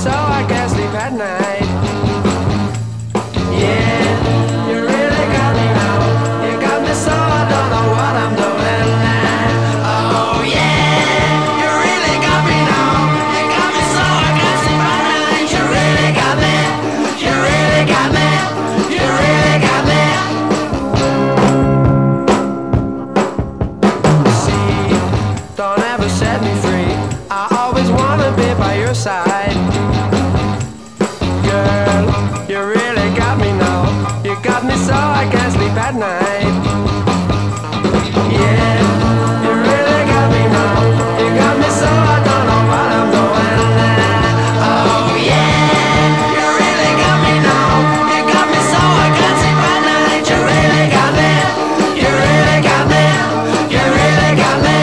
so I can't sleep at night. Yeah, you really got me now. You got me so I don't know what I'm doing now. Oh yeah, you really got me now. You got me so I can't sleep at night. You really got me. You really got me. You really got me. See, don't ever set me free. I always wanna be by your side. Girl, you really got me now. You got me so I can't sleep at night. Yeah, you really got me now. You got me so I don't know what I'm doing now. Oh yeah, you really got me now. You got me so I can't sleep at night. You really got me. You really got me. You really got me.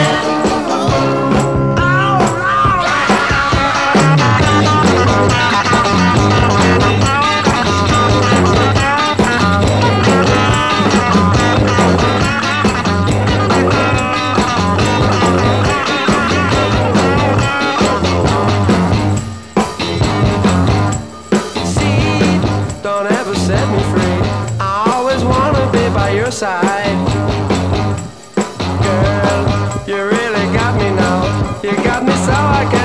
Don't ever set me free. I always wanna be by your side. Girl, you really got me now. You got me so I can't